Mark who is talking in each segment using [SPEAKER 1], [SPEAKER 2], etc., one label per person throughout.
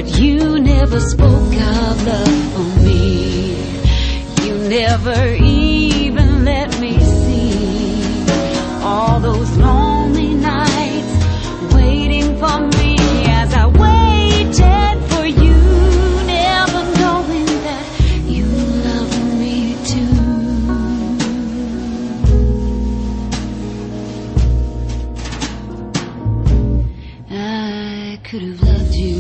[SPEAKER 1] But you never spoke of love for me. You never even let me see all those lonely nights waiting for me as I waited for you, never knowing that you love me too. I could have loved you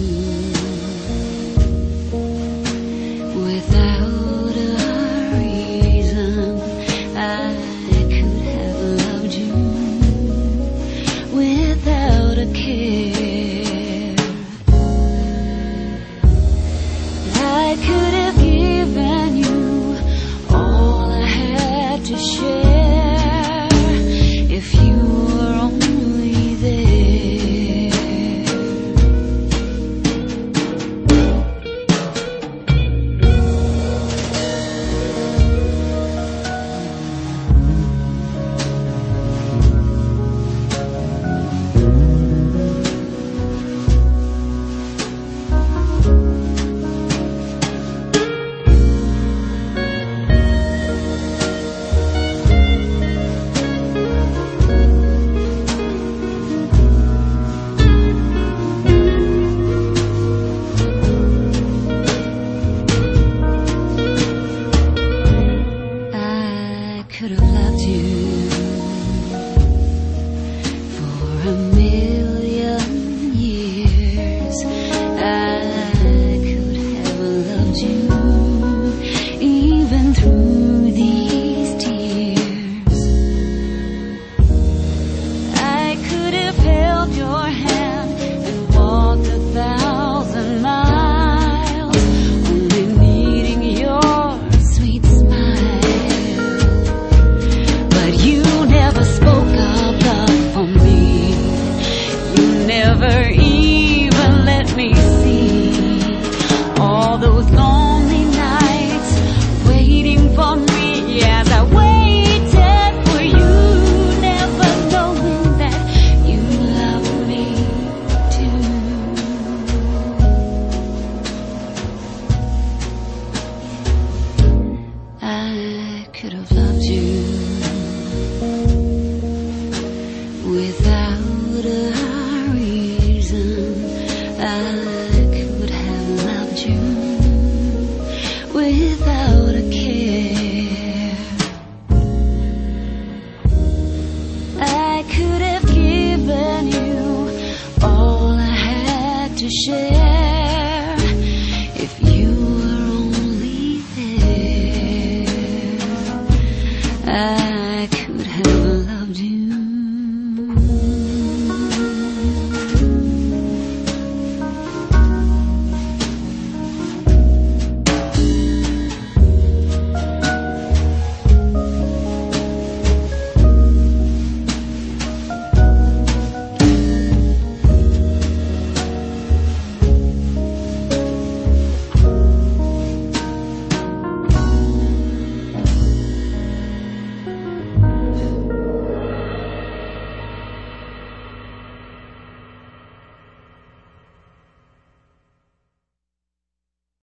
[SPEAKER 1] without a reason. I could have loved you without a care. I could